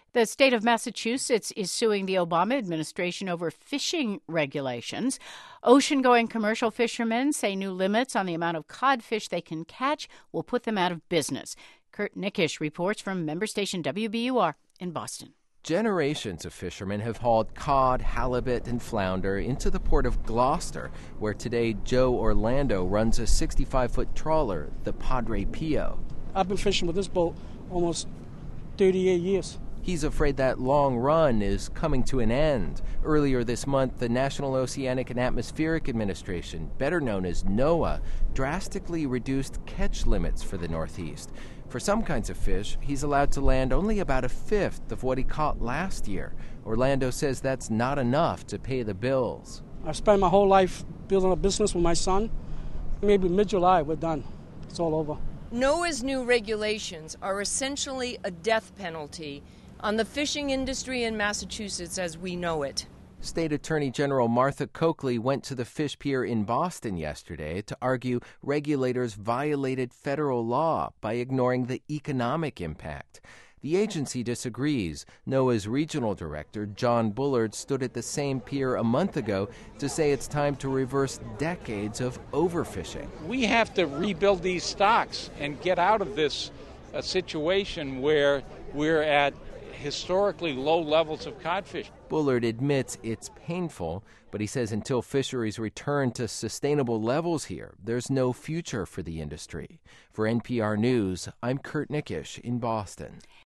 The state of Massachusetts is suing the Obama administration over fishing regulations. Ocean-going commercial fishermen say new limits on the amount of codfish they can catch will put them out of business. Kurt Nickisch reports from member station WBUR in Boston. Generations of fishermen have hauled cod, halibut, and flounder into the port of Gloucester, where today Joe Orlando runs a 65-foot trawler, the Padre Pio. I've been fishing with this boat almost 38 years. He's afraid that long run is coming to an end. Earlier this month, the National Oceanic and Atmospheric Administration, better known as NOAA, drastically reduced catch limits for the Northeast. For some kinds of fish, he's allowed to land only about a fifth of what he caught last year. Orlando says that's not enough to pay the bills. I spent my whole life building a business with my son. Maybe mid-July, we're done. It's all over. NOAA's new regulations are essentially a death penalty on the fishing industry in Massachusetts as we know it. State Attorney General Martha Coakley went to the fish pier in Boston yesterday to argue regulators violated federal law by ignoring the economic impact. The agency disagrees. NOAA's regional director, John Bullard, stood at the same pier a month ago to say it's time to reverse decades of overfishing. We have to rebuild these stocks and get out of this situation where we're at historically low levels of codfish. Bullard admits it's painful, but he says until fisheries return to sustainable levels here, there's no future for the industry. For NPR News, I'm Kurt Nickisch in Boston.